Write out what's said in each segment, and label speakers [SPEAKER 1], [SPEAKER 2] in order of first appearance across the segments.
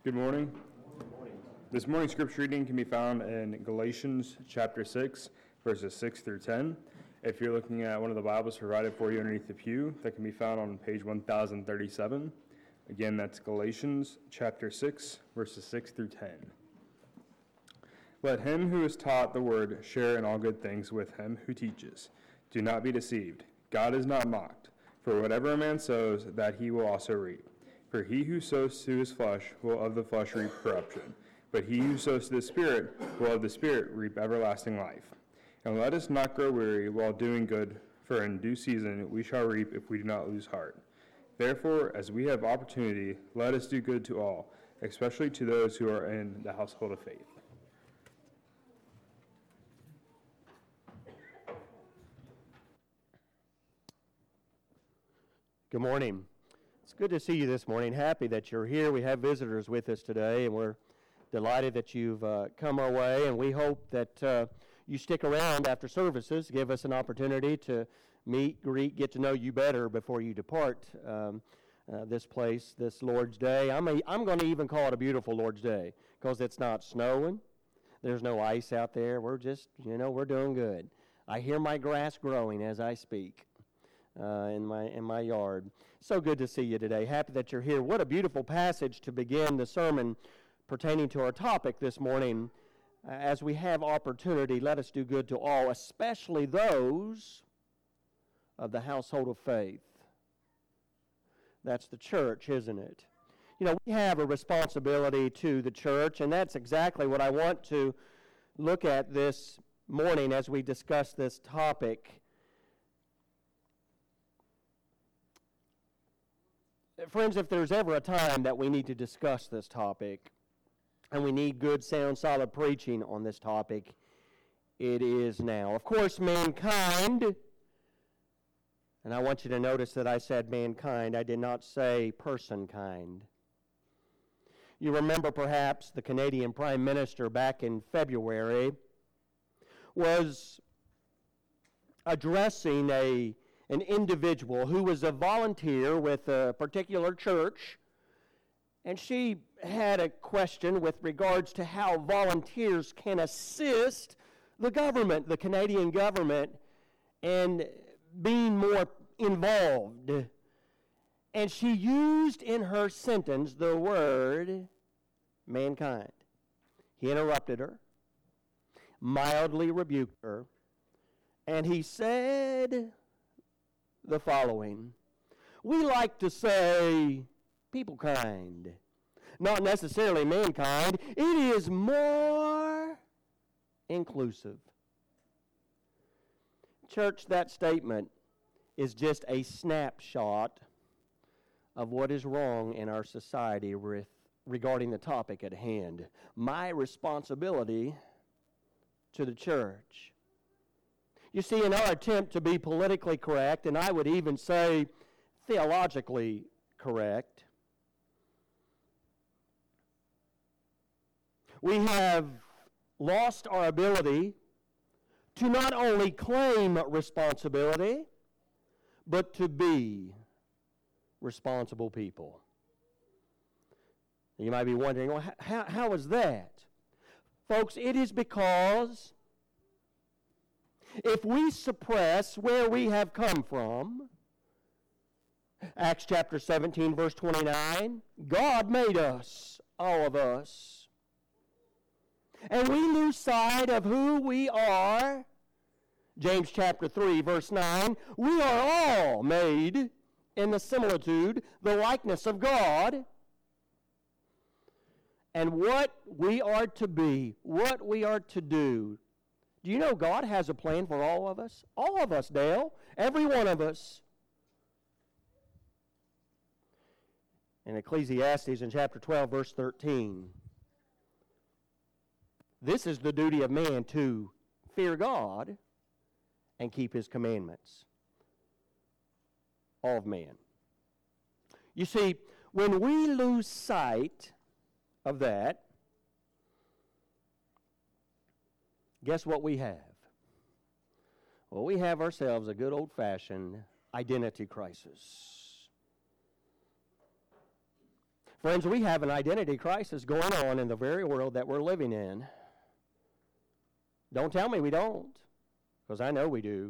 [SPEAKER 1] Good morning. This morning's scripture reading can be found in Galatians chapter 6, verses 6 through 10. If you're looking at one of the Bibles provided for you underneath the pew, that can be found on page 1037. Again, that's Galatians chapter 6, verses 6 through 10. Let him who is taught the word share in all good things with him who teaches. Do not be deceived. God is not mocked. For whatever a man sows, that he will also reap. For he who sows to his flesh will of the flesh reap corruption, but he who sows to the Spirit will of the Spirit reap everlasting life. And let us not grow weary while doing good, for in due season we shall reap if we do not lose heart. Therefore, as we have opportunity, let us do good to all, especially to those who are in the household of faith.
[SPEAKER 2] Good morning. It's good to see you this morning. Happy that you're here. We have visitors with us today, and we're delighted that you've come our way, and we hope that you stick around after services, give us an opportunity to meet, greet, get to know you better before you depart this place this Lord's Day. I'm going to even call it a beautiful Lord's Day because it's not snowing. There's no ice out there. We're just, we're doing good. I hear my grass growing as I speak. In my yard. So good to see you today. Happy that you're here. What a beautiful passage to begin the sermon pertaining to our topic this morning. As we have opportunity, let us do good to all, especially those of the household of faith. That's the church, isn't it? We have a responsibility to the church, and that's exactly what I want to look at this morning as we discuss this topic. Friends, if there's ever a time that we need to discuss this topic, and we need good, sound, solid preaching on this topic, it is now. Of course, mankind, and I want you to notice that I said mankind, I did not say person kind. You remember perhaps the Canadian Prime Minister back in February was addressing an individual who was a volunteer with a particular church, and she had a question with regards to how volunteers can assist the government, the Canadian government, in being more involved. And she used in her sentence the word mankind. He interrupted her, mildly rebuked her, and he said the following: we like to say people kind, not necessarily mankind. It is more inclusive. Church, that statement is just a snapshot of what is wrong in our society regarding the topic at hand. My responsibility to the church. You see, in our attempt to be politically correct, and I would even say theologically correct, we have lost our ability to not only claim responsibility, but to be responsible people. You might be wondering, well, how is that? Folks, it is because if we suppress where we have come from, Acts chapter 17, verse 29, God made us, all of us. And we lose sight of who we are. James chapter 3, verse 9, we are all made in the similitude, the likeness of God. And what we are to be, what we are to do. Do you know God has a plan for all of us? All of us, Dale. Every one of us. In Ecclesiastes in chapter 12, verse 13, this is the duty of man, to fear God and keep His commandments. All of man. You see, when we lose sight of that, guess what we have? Well, we have ourselves a good old-fashioned identity crisis. Friends, we have an identity crisis going on in the very world that we're living in. Don't tell me we don't, because I know we do.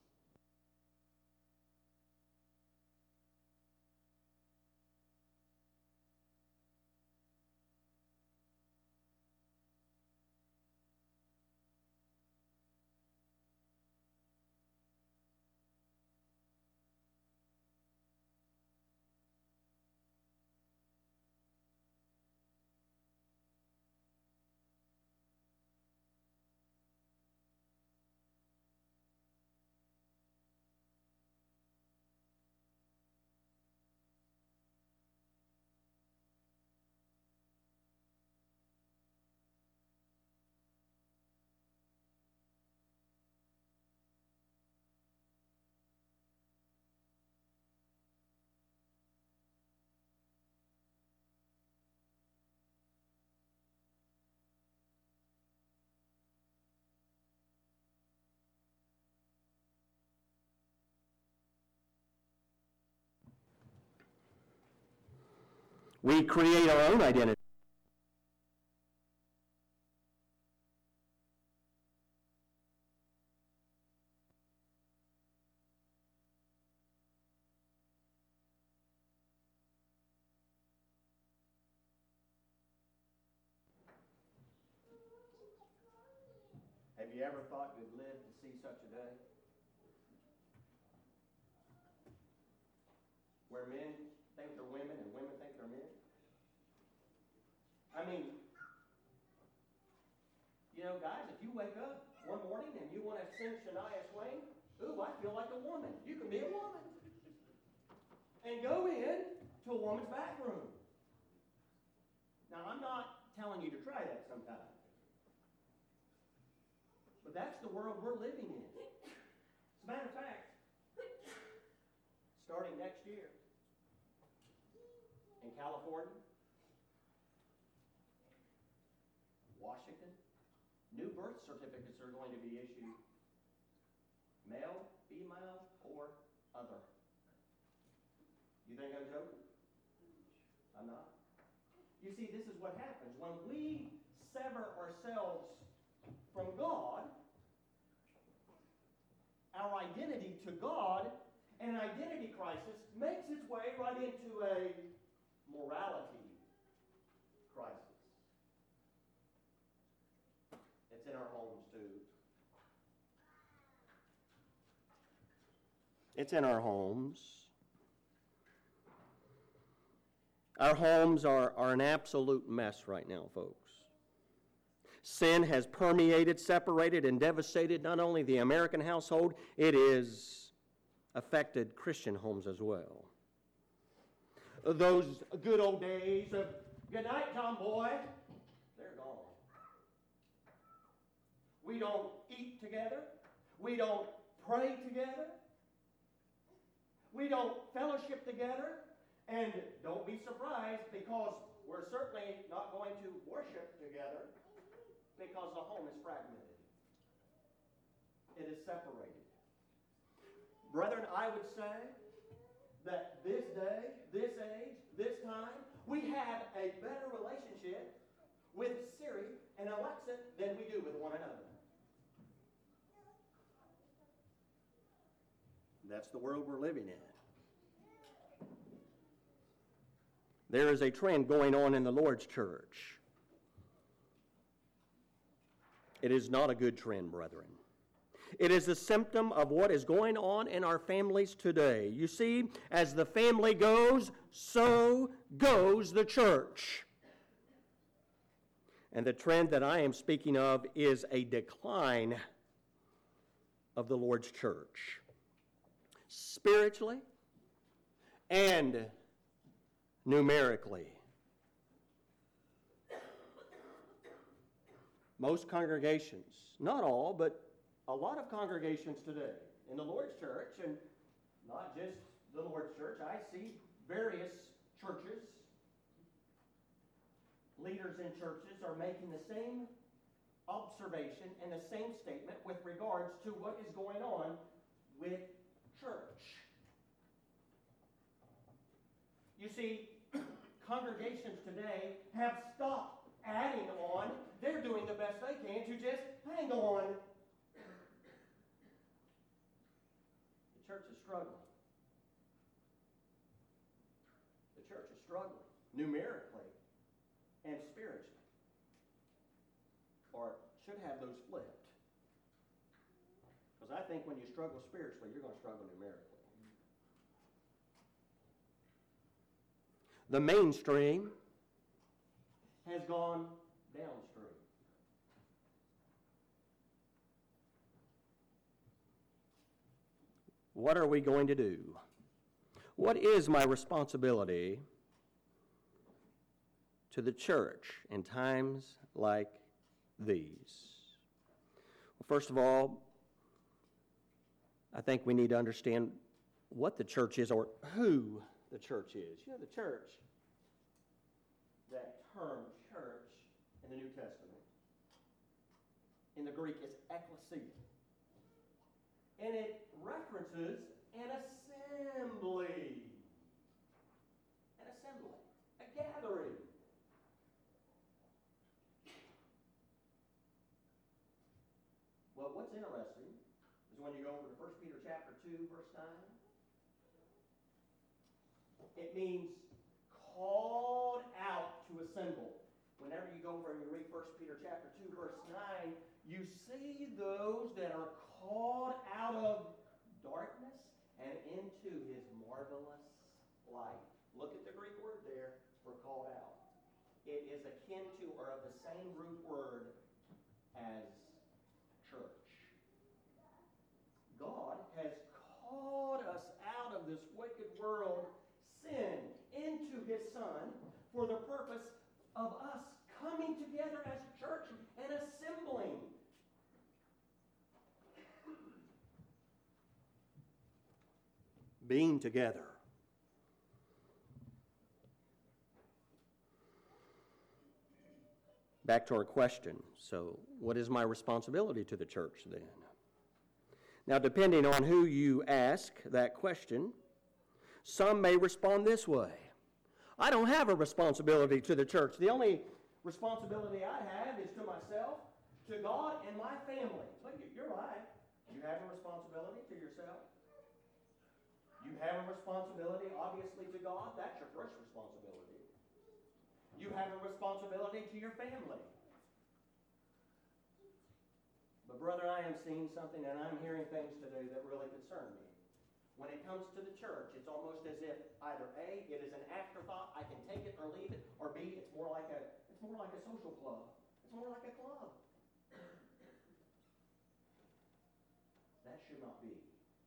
[SPEAKER 2] We create our own identity. Have you ever thought you'd live to see such a day? Where men think they're women and women think they're men? I mean, you know, guys, if you wake up one morning and you want to sing Shania Twain, ooh, I feel like a woman. You can be a woman. And go in to a woman's bathroom. Now, I'm not telling you to try that sometime. But that's the world we're living in. As a matter of fact, starting next year, in California, Washington, new birth certificates are going to be issued. Male, female, or other. You think I'm joking? I'm not. You see, this is what happens. When we sever ourselves from God, our identity to God, an identity crisis makes its way right into a morality crisis. It's in our homes too. It's in our homes. Our homes are an absolute mess right now, folks. Sin has permeated, separated, and devastated not only the American household, it has affected Christian homes as well. Those good old days of, good night, Tom boy, they're gone. We don't eat together. We don't pray together. We don't fellowship together. And don't be surprised, because we're certainly not going to worship together, because the home is fragmented. It is separated. Brethren, I would say that this day, this age, this time, we have a better relationship with Siri and Alexa than we do with one another. That's the world we're living in. There is a trend going on in the Lord's church. It is not a good trend, brethren. It is a symptom of what is going on in our families today. You see, as the family goes, so goes the church. And the trend that I am speaking of is a decline of the Lord's church, spiritually and numerically. Most congregations, not all, but a lot of congregations today in the Lord's church, and not just the Lord's church, I see various churches, leaders in churches are making the same observation and the same statement with regards to what is going on with church. You see, congregations today have stopped adding on. They're doing the best they can to just hang on. The church is struggling. The church is struggling numerically and spiritually. Or should have those flipped. Because I think when you struggle spiritually, you're going to struggle numerically. The mainstream has gone downstream. What are we going to do? What is my responsibility to the church in times like these? Well, first of all, I think we need to understand what the church is or who the church is. You know, the church, that term church in the New Testament, in the Greek is ekklesia. And it references an assembly. An assembly. A gathering. Well, what's interesting is when you go over to 1 Peter chapter 2, verse 9, it means called out to assemble. Whenever you go over and you read 1 Peter chapter 2, verse 9, you see those that are called out of darkness and into his marvelous light. Look at the Greek word there for called out. It is akin to or of the same root word as church. God has called us out of this wicked world, sin, into his Son for the purpose of us coming together as a church and assembling. Being together. Back to our question. So, what is my responsibility to the church then? Now, depending on who you ask that question, some may respond this way. I don't have a responsibility to the church. The only responsibility I have is to myself, to God, and my family. But you're right. You have a responsibility to yourself. You have a responsibility, obviously, to God. That's your first responsibility. You have a responsibility to your family. But brother, I am seeing something and I'm hearing things today that really concern me. When it comes to the church, it's almost as if either A, it is an afterthought, I can take it or leave it, or B, it's more like a social club. It's more like a club. That should not be.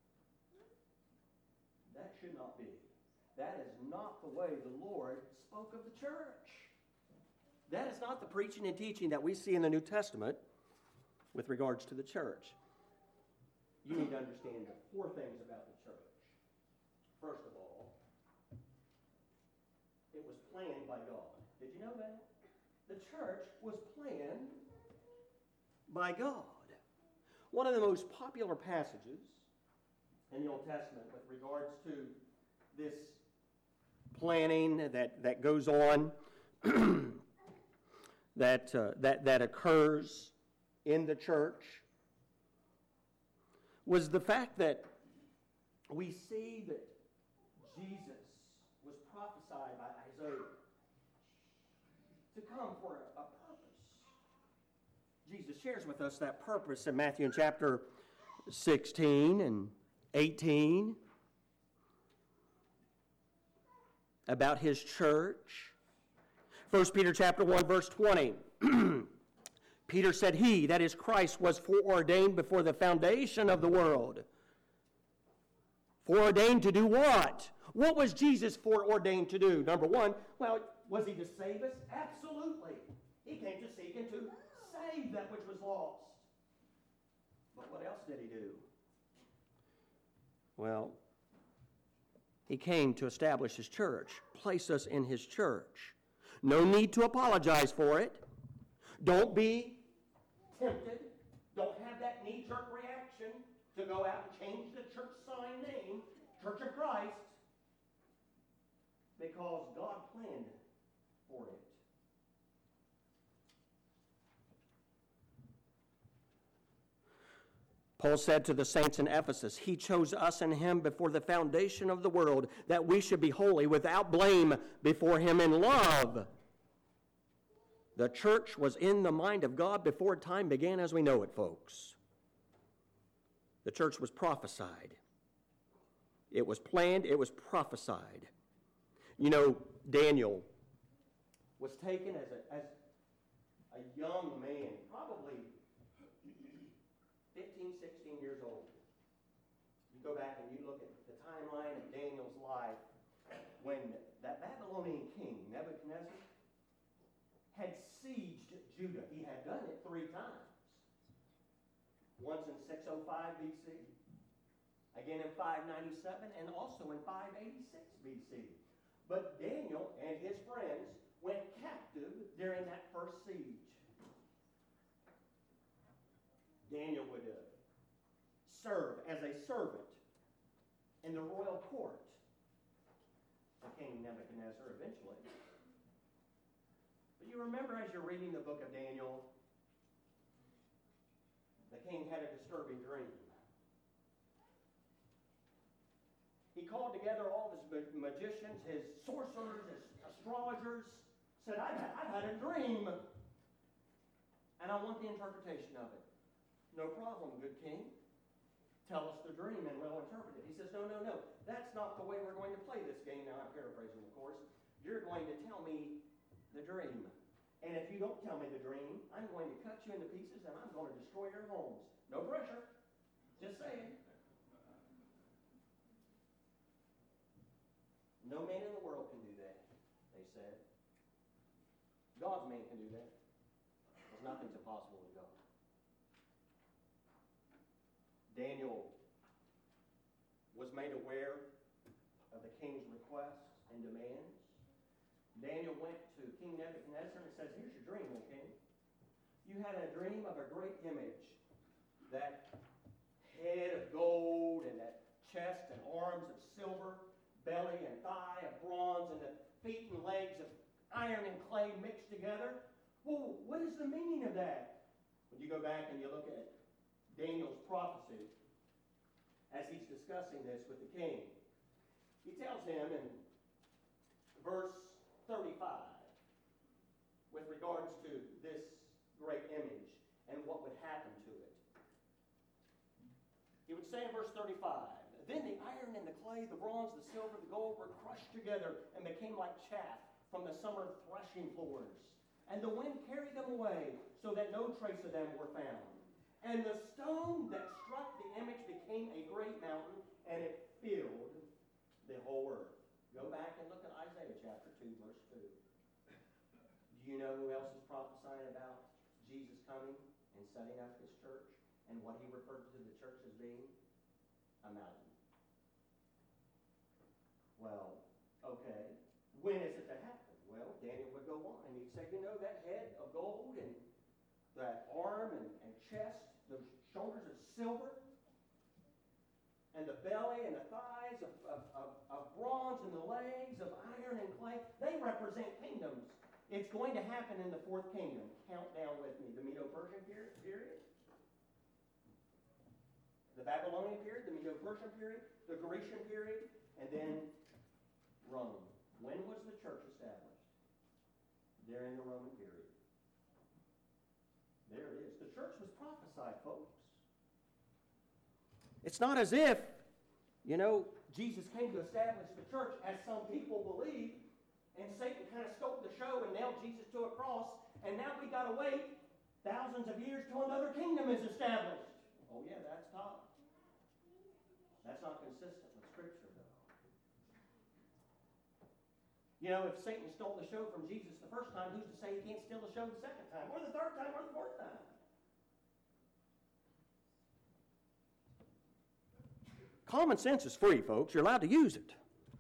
[SPEAKER 2] That should not be. That is not the way the Lord spoke of the church. That is not the preaching and teaching that we see in the New Testament with regards to the church. You need to understand 4 things about the church. First of all, it was planned by God. Did you know that? The church was planned by God. One of the most popular passages in the Old Testament with regards to this planning that goes on, that occurs in the church, was the fact that we see that Jesus was prophesied by Isaiah to come for a purpose. Jesus shares with us that purpose in Matthew in chapter 16 and 18 about his church. 1 Peter chapter 1 verse 20. Peter said, he, that is Christ, was foreordained before the foundation of the world. Foreordained to do what? What was Jesus foreordained to do? Number one, well, was he to save us? Absolutely. He came to seek and to save that which was lost. But what else did he do? Well, he came to establish his church, place us in his church. No need to apologize for it. Don't be tempted. Don't have that knee-jerk reaction to go out and change the church sign name, Church of Christ, because God planned for it. Paul said to the saints in Ephesus, He chose us in Him before the foundation of the world, that we should be holy, without blame before Him in love. The church was in the mind of God before time began as we know it, folks. The church was prophesied. It was planned, it was prophesied. You know, Daniel was taken as a young man, probably 15, 16 years old. You go back and you look at the timeline of Daniel's life when that Babylonian king, Nebuchadnezzar, had sieged Judah. He had done it 3 times. Once in 605 BC, again in 597, and also in 586 BC. But Daniel and his friends went captive during that first siege. Daniel would serve as a servant in the royal court of King Nebuchadnezzar eventually. But you remember as you're reading the book of Daniel, the king had a disturbing dream. He called together all of his magicians, his sorcerers, his astrologers, said, I've had a dream, and I want the interpretation of it. No problem, good king. Tell us the dream and we'll interpret it. He says, no. That's not the way we're going to play this game. Now, I'm paraphrasing, of course. You're going to tell me the dream. And if you don't tell me the dream, I'm going to cut you into pieces and I'm going to destroy your homes. No pressure. Just saying. No man in the world can do that, they said. God's man can do that. Because nothing's impossible with God. Daniel was made aware of the king's requests and demands. Daniel went to King Nebuchadnezzar and says, here's your dream, O king. You had a dream of a great image, that head of gold and that chest and arms of silver, belly and thigh of bronze, and the feet and legs of iron and clay mixed together. Well, what is the meaning of that? When you go back and you look at Daniel's prophecy, as he's discussing this with the king, he tells him in verse 35, with regards to this great image and what would happen to it. He would say in verse 35, Then the iron and the clay, the bronze, the silver, the gold were crushed together and became like chaff from the summer threshing floors. And the wind carried them away, so that no trace of them were found. And the stone that struck the image became a great mountain, and it filled the whole earth. Go back and look at Isaiah chapter 2, verse 2. Do you know who else is prophesying about Jesus coming and setting up his church, and what he referred to the church as being? A mountain. Well, okay. When is it to happen? Well, Daniel would go on, and he'd say, that head of gold and that arm and chest, those shoulders of silver, and the belly and the thighs of bronze and the legs of iron and clay, they represent kingdoms. It's going to happen in the 4th kingdom. Count down with me. The Medo-Persian period, the Babylonian period, the Medo-Persian period, the Grecian period, and then Rome. When was the church established? During the Roman period. There it is. The church was prophesied, folks. It's not as if, Jesus came to establish the church as some people believe, and Satan kind of stole the show and nailed Jesus to a cross, and now we got to wait thousands of years till another kingdom is established. Oh yeah, that's tough. That's not consistent with Scripture, though. If Satan stole the show from Jesus the first time, who's to say he can't steal the show the second time, or the third time, or the 4th time? Common sense is free, folks. You're allowed to use it.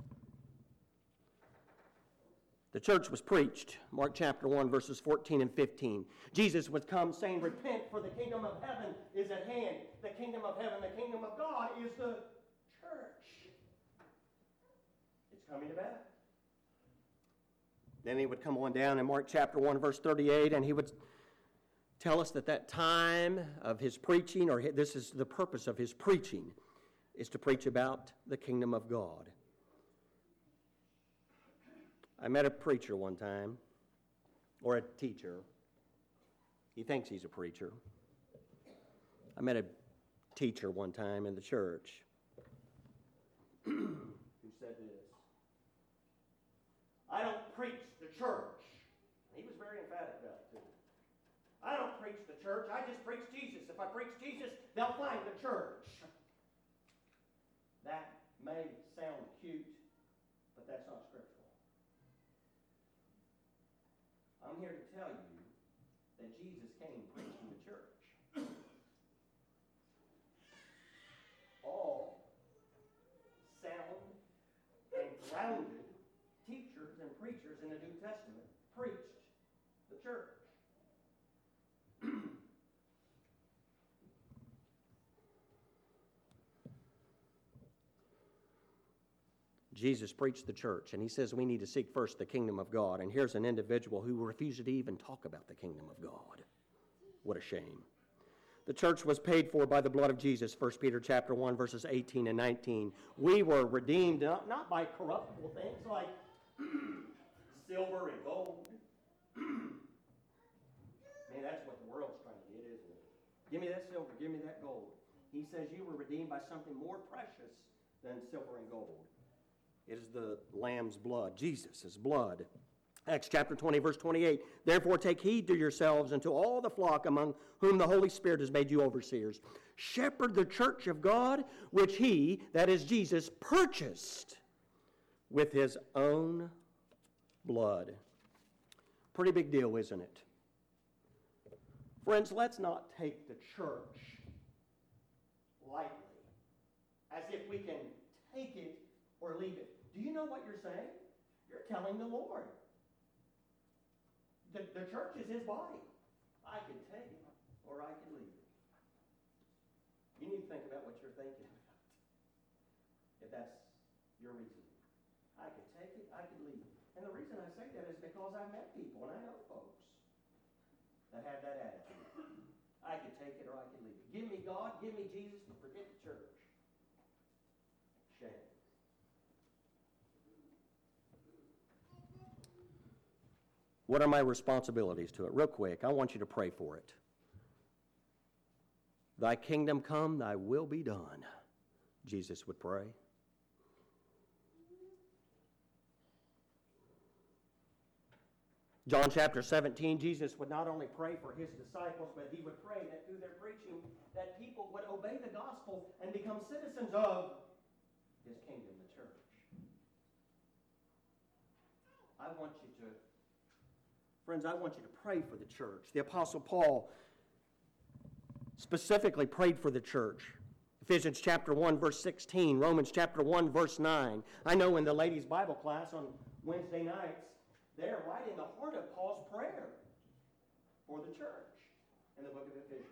[SPEAKER 2] The church was preached. Mark chapter 1, verses 14 and 15. Jesus would come saying, Repent, for the kingdom of heaven is at hand. The kingdom of heaven, the kingdom of God is the church. It's coming to pass. Then he would come on down in Mark chapter 1, verse 38, and he would tell us that time of his preaching, or this is the purpose of his preaching, is to preach about the kingdom of God. I met a preacher one time, or a teacher. He thinks he's a preacher. I met a teacher one time in the church who said this: "I don't preach the church." He was very emphatic about it, too. "I don't preach the church, I just preach Jesus. If I preach Jesus, they'll find the church." That may sound cute, but that's not scriptural. I'm here to tell you that Jesus came preaching the church. All sound and grounded teachers and preachers in the New Testament preached the church. Jesus preached the church, and he says we need to seek first the kingdom of God. And here's an individual who refused to even talk about the kingdom of God. What a shame. The church was paid for by the blood of Jesus, 1 Peter chapter 1, verses 18 and 19. We were redeemed not by corruptible things like silver and gold. Man, that's what the world's trying to get, isn't it? Give me that silver, give me that gold. He says you were redeemed by something more precious than silver and gold. It is the Lamb's blood, Jesus' blood. Acts chapter 20, verse 28. "Therefore take heed to yourselves and to all the flock among whom the Holy Spirit has made you overseers. Shepherd the church of God, which he," that is Jesus, "purchased with his own blood." Pretty big deal, isn't it? Friends, let's not take the church lightly, as if we can take it or leave it. Do you know what you're saying? You're telling the Lord. The church is his body. I can take it or I can leave it. You need to think about what you're thinking about, if that's your reason. I could take it, I could leave it. And the reason I say that is because I've met people, and I know folks, that have that attitude. I could take it or I could leave it. Give me God, give me Jesus, but forget the church. Shame. What are my responsibilities to it? Real quick, I want you to pray for it. Thy kingdom come, thy will be done, Jesus would pray. John chapter 17, Jesus would not only pray for his disciples, but he would pray that through their preaching, that people would obey the gospel and become citizens of his kingdom, the church. Friends, I want you to pray for the church. The Apostle Paul specifically prayed for the church. Ephesians chapter 1, verse 16, Romans chapter 1, verse 9. I know in the ladies' Bible class on Wednesday nights, they're right in the heart of Paul's prayer for the church in the book of Ephesians.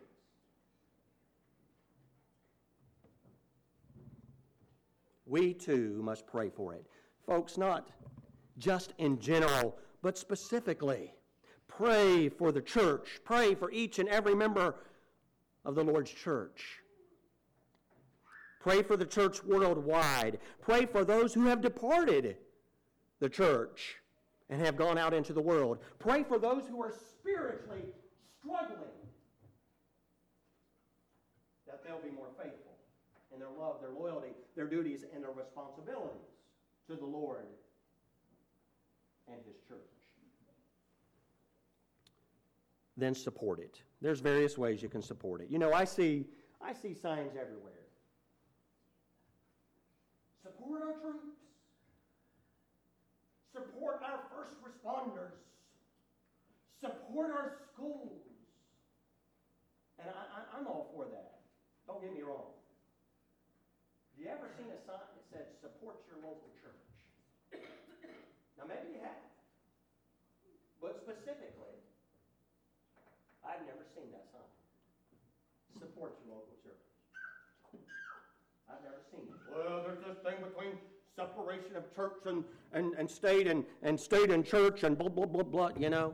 [SPEAKER 2] We too must pray for it. Folks, not just in general, but specifically. Pray for the church. Pray for each and every member of the Lord's church. Pray for the church worldwide. Pray for those who have departed the church and have gone out into the world. Pray for those who are spiritually struggling, that they'll be more faithful in their love, their loyalty, their duties, and their responsibilities to the Lord and his church. Then support it. There's various ways you can support it. You know, I see signs everywhere. Support our troops. Support our first responders. Support our schools. And I'm all for that. Don't get me wrong. Have you ever seen a sign that said, support your local church? Now, maybe you have. But specifically, I've never seen that sign. Support your local church. I've never seen it. Well, there's this thing between separation of church and stayed in church and blah, blah, blah, blah, you know.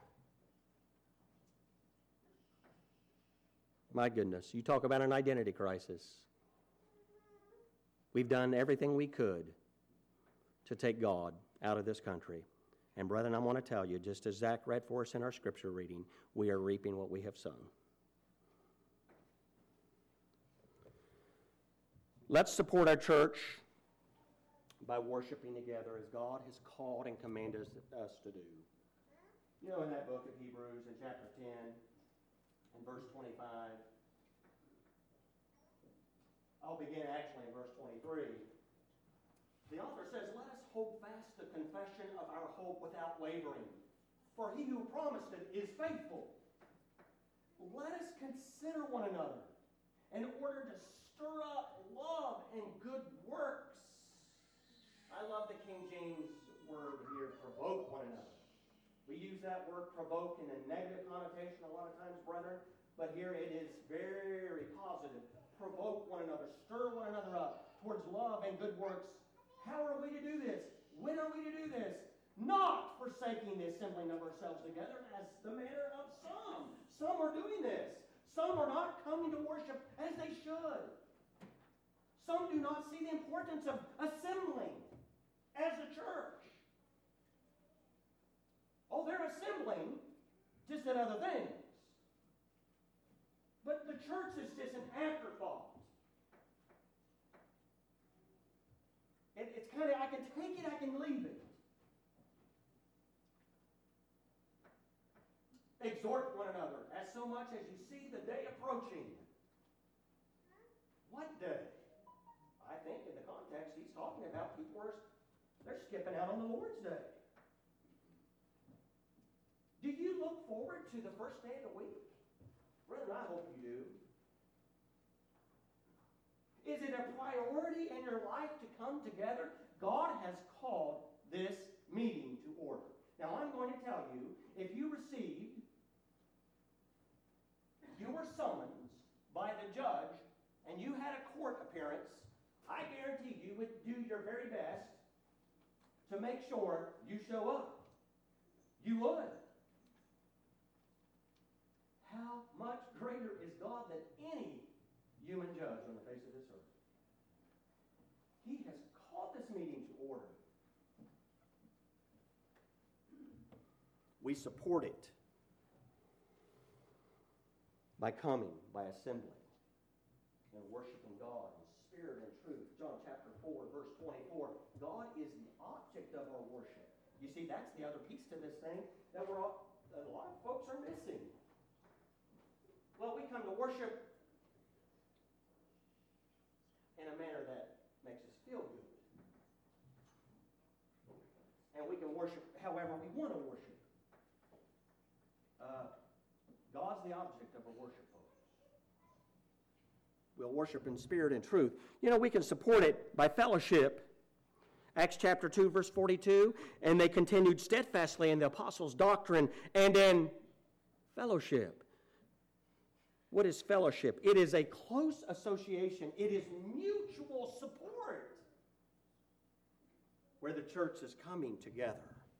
[SPEAKER 2] My goodness, you talk about an identity crisis. We've done everything we could to take God out of this country. And brethren, I want to tell you, just as Zach read for us in our scripture reading, we are reaping what we have sown. Let's support our church by worshiping together as God has called and commanded us to do. You know, in that book of Hebrews, in chapter 10, in verse 25, I'll begin actually in verse 23. The author says, "Let us hold fast the confession of our hope without wavering, for he who promised it is faithful. Let us consider one another in order to stir up love and good works." I love the King James word here, provoke one another. We use that word provoke in a negative connotation a lot of times, brethren, but here it is very positive. Provoke one another, stir one another up towards love and good works. How are we to do this? When are we to do this? Not forsaking the assembling of ourselves together as the manner of some. Some are doing this. Some are not coming to worship as they should. Some do not see the importance of assembling as a church. Oh, they're assembling just at other things. But the church is just an afterthought. It's kind of, I can take it, I can leave it. Exhort one another as so much as you see the day approaching. What day? I think in the context he's talking about people they're skipping out on the Lord's Day. Do you look forward to the first day of the week? Brethren, I hope you do. Is it a priority in your life to come together? God has called this meeting to order. Now, I'm going to tell you, if you received your summons by the judge and you had a court appearance, I guarantee you would do your very best to make sure you show up. You would. How much greater is God than any human judge on the face of this earth? He has called this meeting to order. We support it by coming, by assembling, and worshiping God in spirit and truth. John chapter 4, verse 24. God is the object of our worship. You see, that's the other piece to this thing that a lot of folks are missing. Well, we come to worship in a manner that makes us feel good. And we can worship however we want to worship. God's the object of our worship, folks. We'll worship in spirit and truth. You know, we can support it by fellowship. Acts chapter 2, verse 42, and they continued steadfastly in the apostles' doctrine and in fellowship. What is fellowship? It is a close association. It is mutual support where the church is coming together.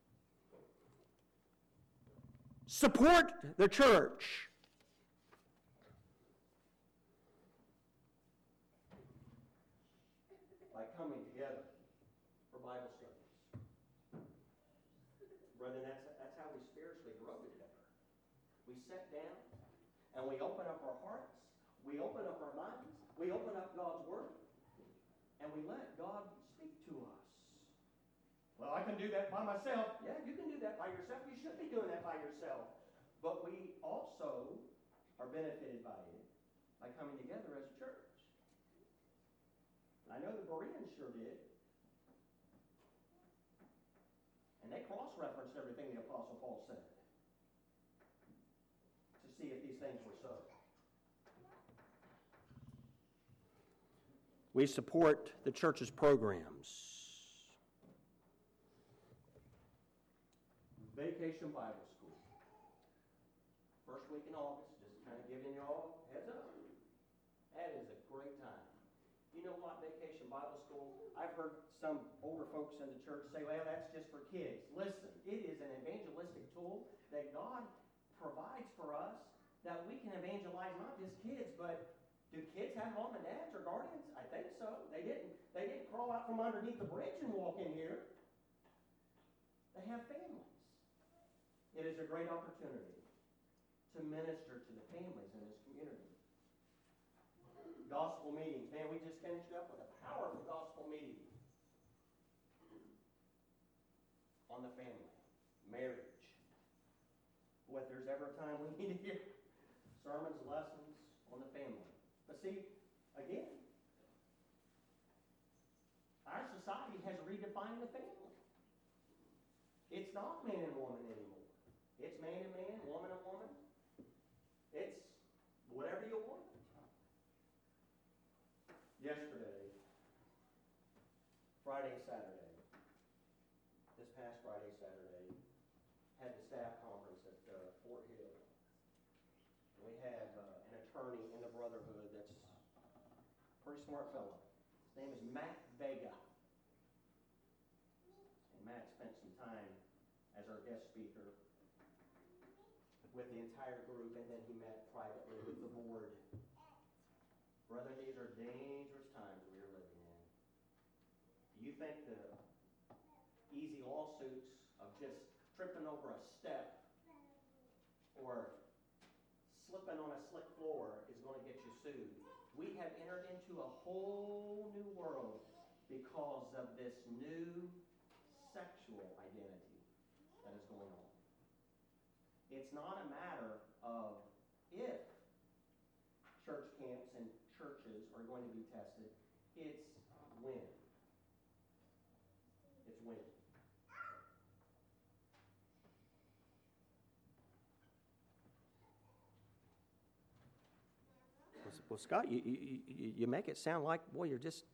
[SPEAKER 2] Support the church. By coming together for Bible studies. Brethren, that's how we spiritually grow together. We sit down and we open up our hearts, we open up our minds, we open up God's Word, and we let God speak to us. Well, I can do that by myself. Yeah, you can do that by yourself. You should be doing that by yourself. But we also are benefited by it by coming together as a church. I know the Bereans sure did. And they cross-referenced everything the Apostle Paul said to see if these things were so. We support the church's programs. Vacation Bible School. First week in August, just kind of giving you all a heads up. That is a great time. You know what, Vacation Bible School, I I've heard some older folks in the church say, well, that's just for kids. Listen, it is an evangelistic tool that God provides for us that we can evangelize not just kids, but do kids have mom and dads or guardians? I think so. They didn't crawl out from underneath the bridge and walk in here. They have families. It is a great opportunity to minister to the families in this community. Gospel meetings. Man, we just finished up with a powerful gospel meeting on the family, marriage. Boy, if there's ever a time we need to hear sermons, lessons on the family. But see, again, our society has redefined the family. It's not man and woman anymore. It's man and man, woman and woman. It's whatever you want. Yesterday, Friday, Saturday, this past Friday, Saturday, had the staff conference at Fort Hill. And we have an attorney in the Brotherhood that's a pretty smart fellow. His name is Matt Vega. And Matt spent some time as our guest speaker with the entire group, and then he met privately with the board. Brother, these are dangerous times we are living in. Do you think the easy lawsuits of just tripping over a step or slipping on a slick floor is going to get you sued? We have entered into a whole new world because of this new sexual identity that is going on. It's not a matter of if church camps and churches are going to be tested. It's when. It's when. Well, Scott, you make it sound like, boy, you're just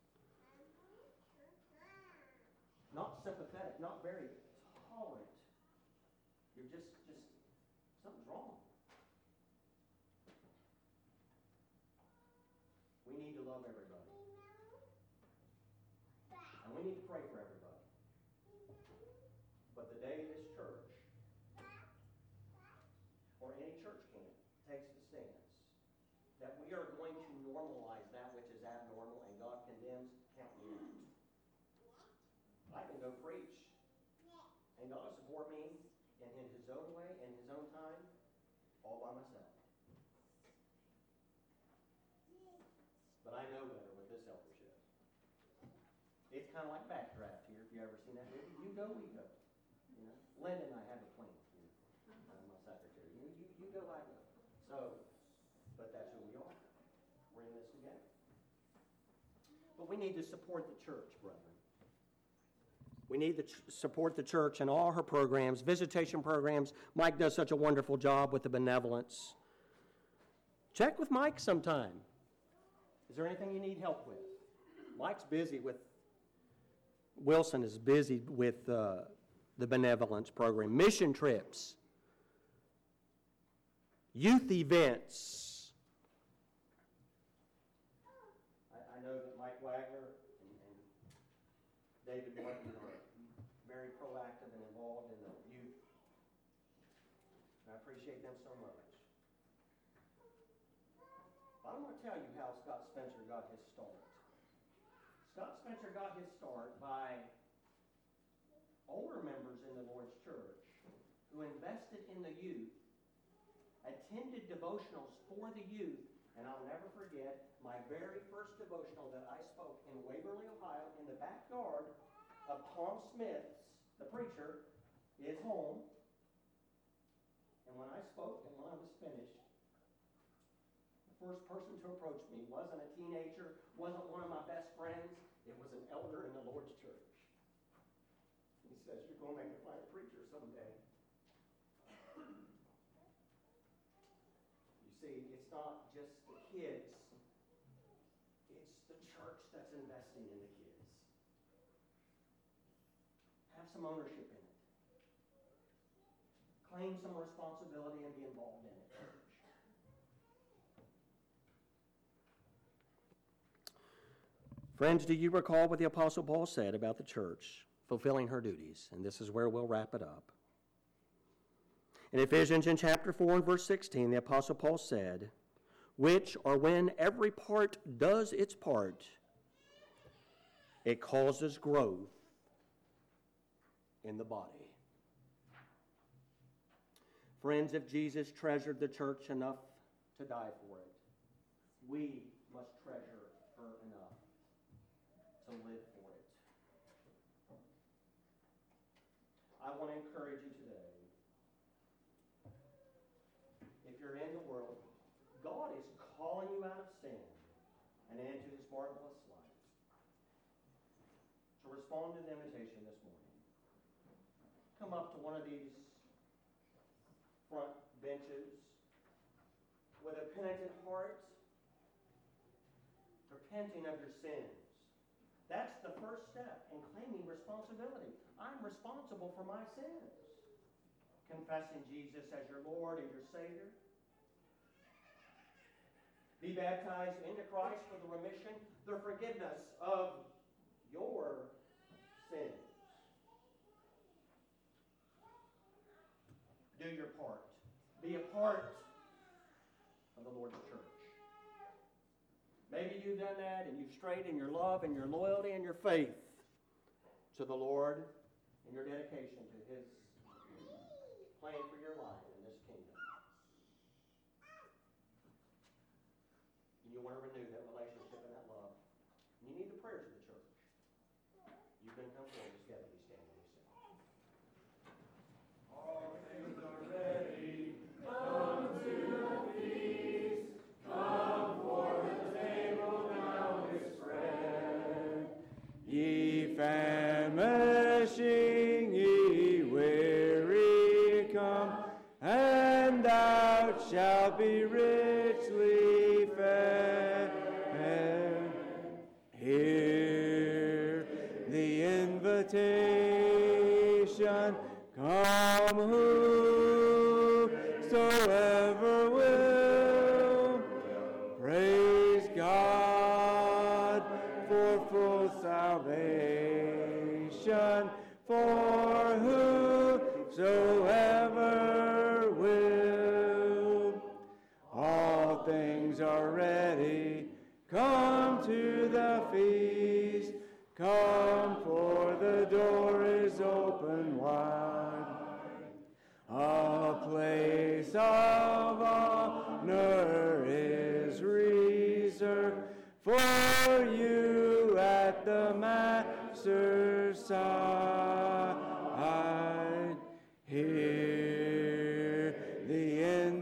[SPEAKER 2] not sympathetic, not very tolerant. You're just something's wrong. We need to love everybody. And we need to pray for everybody. But the day this church, or any church camp, takes the stance that we are going to normalize that which is abnormal and God condemns, count me out. I can go preach, and God will support me in His own way, in His own time, all by myself. But I know better with this eldership. It's kind of like Backdraft here. If you ever seen that movie, you go, we go. You know, Linda and I have a plan. I'm my secretary. You go, I go. So, but that's who we are. We're in this together. But we need to support the church, brethren. We need to support the church and all her programs, visitation programs. Mike does such a wonderful job with the benevolence. Check with Mike sometime. Is there anything you need help with? Mike's busy with, Wilson is busy with the benevolence program, mission trips, youth events. I know that Mike Wagner and David Martin are very proactive and involved in the youth. And I appreciate them so much. I want to tell you how Scott Spencer got his start. Scott Spencer got his start by older members in the Lord's church who invested in the youth, attended devotionals for the youth, and I'll never forget my very first devotional that I spoke in Waverly, Ohio, in the backyard of Tom Smith's, the preacher, his home. And when I spoke and when I was finished, first person to approach me wasn't a teenager, wasn't one of my best friends. It was an elder in the Lord's church. He says, you're going to make me find a preacher someday. You see, it's not just the kids. It's the church that's investing in the kids. Have some ownership in it. Claim some responsibility and be involved in it. Friends, do you recall what the Apostle Paul said about the church fulfilling her duties? And this is where we'll wrap it up. In Ephesians in chapter 4 and verse 16, the Apostle Paul said, which or when every part does its part, it causes growth in the body. Friends, if Jesus treasured the church enough to die for it, we must treasure her enough to live for it. I want to encourage you today. If you're in the world, God is calling you out of sin and into His marvelous light. To respond to the invitation this morning, come up to one of these front benches with a penitent heart, repenting of your sins. That's the first step in claiming responsibility. I'm responsible for my sins. Confessing Jesus as your Lord and your Savior. Be baptized into Christ for the remission, the forgiveness of your sins. Do your part. Be a part of the Lord's church. Maybe you've done that and you've strayed in your love and your loyalty and your faith to the Lord and your dedication to His plan for your life in this kingdom. And you want to renew that relationship and that love. And you need the prayers of the church. You can come forward together. We stand and we sing. All things are ready. Come to the feast. Come for the table now is spread.
[SPEAKER 3] Ye famishing, ye weary, come, and thou shalt be richly fed. Hear the invitation, come whosoever will. Praise God for full salvation, for whosoever will. All things are ready, come to the feast. Come, for the door is open wide. A place of honor is reserved for you at the Master's side. Hear the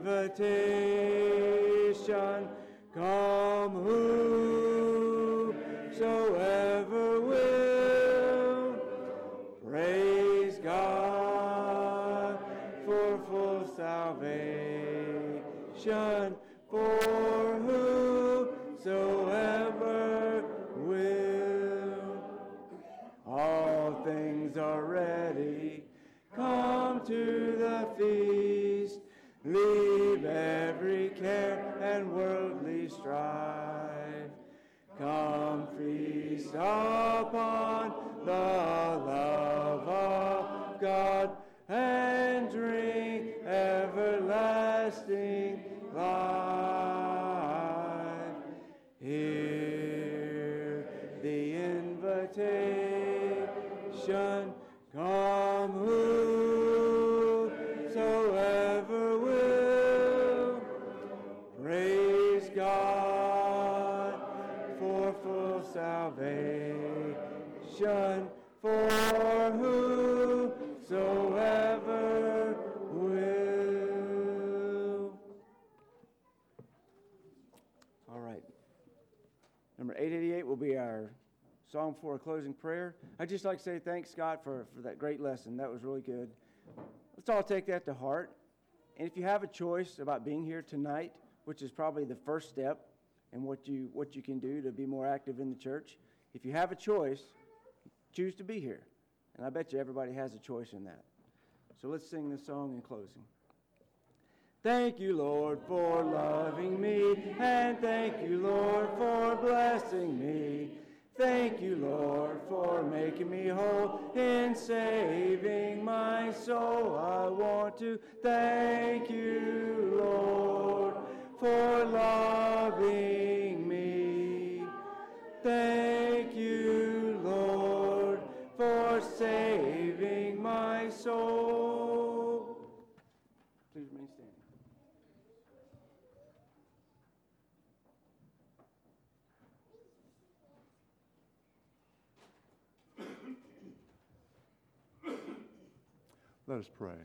[SPEAKER 3] invitation, come whosoever will. Praise God for full salvation, for whosoever will. All things are ready, come to the feast. Leave every care and worldly strife. Come feast upon the love of God and drink everlasting life. Hear the invitation, come whosoever will. Praise God for full salvation, for whosoever will. All right. Number 888 will be our song for a closing prayer. I'd just like to say thanks, Scott, for that great lesson. That was really good. Let's all take that to heart. And if you have a choice about being here tonight, which is probably the first step in what you can do to be more active in the church, if you have a choice, choose to be here. And I bet you everybody has a choice in that. So let's sing this song in closing. Thank you, Lord, for loving me, and thank you, Lord, for blessing me. Thank you, Lord, for making me whole and saving my soul. I want to thank you, Lord, for loving me. Thank you, Lord, for saving my soul. Please remain standing.
[SPEAKER 4] Let us pray.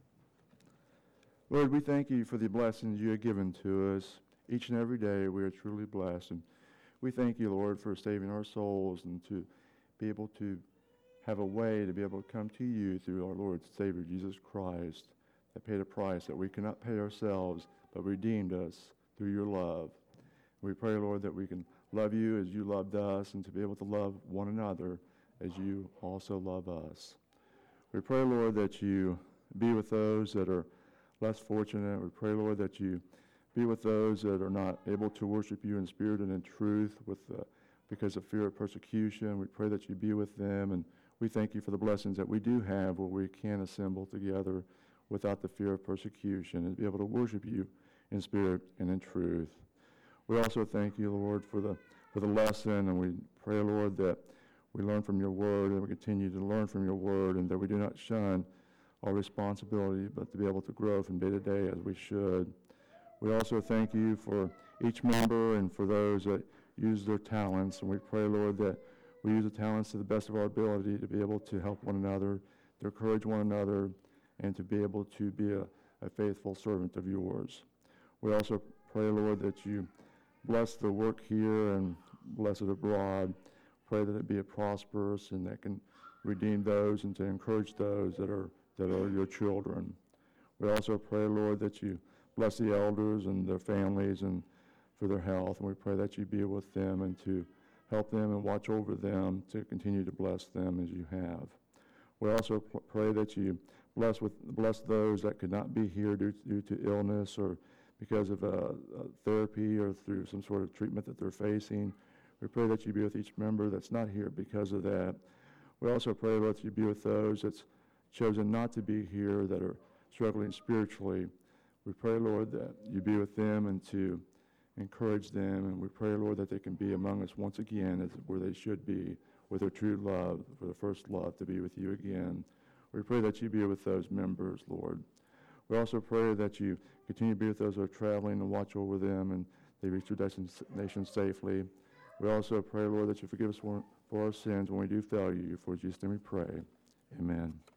[SPEAKER 4] Lord, we thank you for the blessings you have given to us. Each and every day we are truly blessed. And we thank you, Lord, for saving our souls and to be able to have a way to be able to come to you through our Lord and Savior, Jesus Christ, that paid a price that we cannot pay ourselves, but redeemed us through your love. We pray, Lord, that we can love you as you loved us and to be able to love one another as you also love us. We pray, Lord, that you be with those that are less fortunate. We pray, Lord, that you be with those that are not able to worship you in spirit and in truth because of fear of persecution. We pray that you be with them, and we thank you for the blessings that we do have where we can assemble together without the fear of persecution and be able to worship you in spirit and in truth. We also thank you, Lord, for the lesson, and we pray, Lord, that we learn from your word and we continue to learn from your word, and that we do not shun our responsibility, but to be able to grow from day to day as we should. We also thank you for each member and for those that use their talents, and we pray, Lord, that we use the talents to the best of our ability to be able to help one another, to encourage one another, and to be able to be a faithful servant of yours. We also pray, Lord, that you bless the work here and bless it abroad. Pray that it be prosperous and that can redeem those and to encourage those that are your children. We also pray, Lord, that you bless the elders and their families and for their health, and we pray that you be with them and to help them and watch over them to continue to bless them as you have. We also pray that you bless those that could not be here due to illness or because of therapy or through some sort of treatment that they're facing. We pray that you be with each member that's not here because of that. We also pray, Lord, that you be with those that's chosen not to be here that are struggling spiritually. We pray, Lord, that you be with them and to encourage them. And we pray, Lord, that they can be among us once again where they should be with their true love, for the first love, to be with you again. We pray that you be with those members, Lord. We also pray that you continue to be with those who are traveling and watch over them and they reach their destination safely. We also pray, Lord, that you forgive us for our sins when we do fail you. For Jesus' name we pray. Amen.